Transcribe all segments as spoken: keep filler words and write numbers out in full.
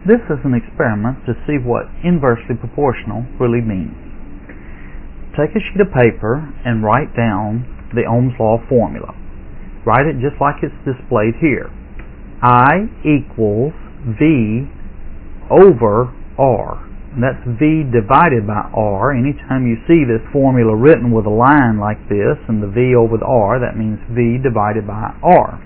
This is an experiment to see what inversely proportional really means. Take a sheet of paper and write down the Ohm's law formula. Write it just like it's displayed here. I equals V over R. And that's V divided by R. Anytime you see this formula written with a line like this and the V over the R, that means V divided by R.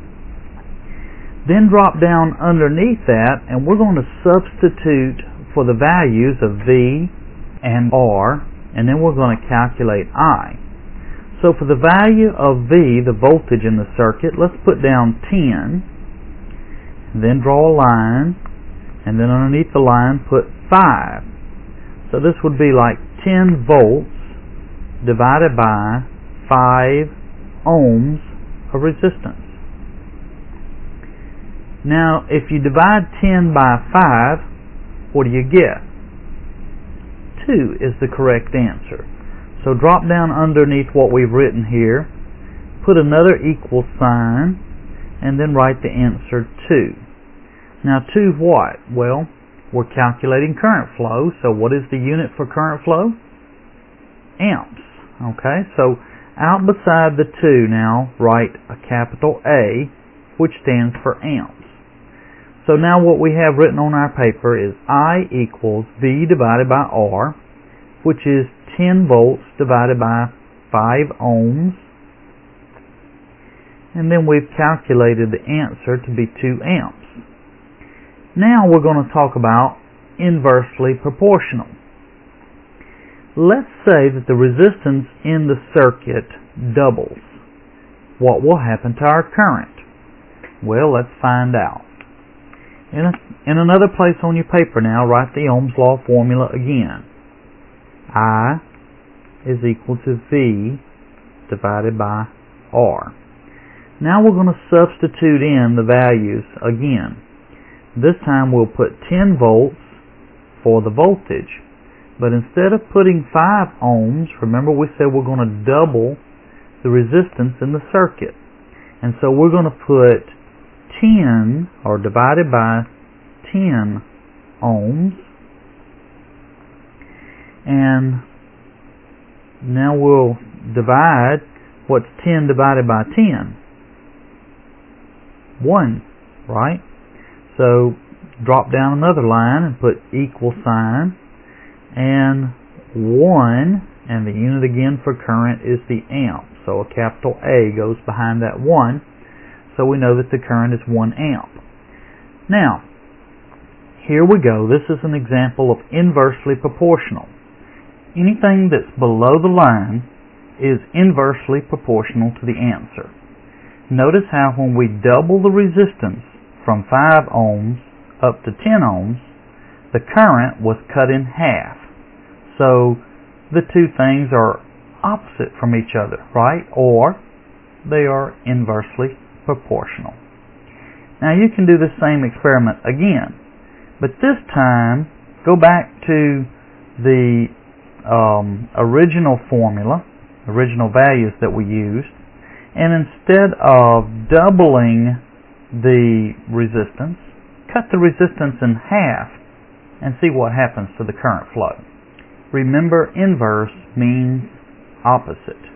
Then drop down underneath that, and we're going to substitute for the values of V and R, and then we're going to calculate I. So for the value of V, the voltage in the circuit, let's put down ten, and then draw a line, and then underneath the line put five. So this would be like ten volts divided by five ohms of resistance. Now, if you divide ten by five, what do you get? two is the correct answer. So drop down underneath what we've written here, put another equal sign, and then write the answer two. Now, two what? Well, we're calculating current flow, so what is the unit for current flow? Amps. Okay, so out beside the two now, write a capital A, which stands for amps. So now what we have written on our paper is I equals V divided by R, which is ten volts divided by five ohms. And then we've calculated the answer to be two amps. Now we're going to talk about inversely proportional. Let's say that the resistance in the circuit doubles. What will happen to our current? Well, let's find out. In, a, in another place on your paper now, write the Ohm's law formula again. I is equal to V divided by R. Now we're going to substitute in the values again. This time we'll put ten volts for the voltage. But instead of putting five ohms, remember we said we're going to double the resistance in the circuit. And so we're going to put ten, or divided by ten ohms, and now we'll divide what's ten divided by ten. one, right? So drop down another line and put equal sign, and one, and the unit again for current is the amp. So a capital A goes behind that one. So we know that the current is one amp. Now, here we go. This is an example of inversely proportional. Anything that's below the line is inversely proportional to the answer. Notice how when we double the resistance from five ohms up to ten ohms, the current was cut in half. So the two things are opposite from each other, right? Or they are inversely proportional. Now you can do the same experiment again, but this time go back to the um, original formula, original values that we used, and instead of doubling the resistance, cut the resistance in half and see what happens to the current flow. Remember, inverse means opposite.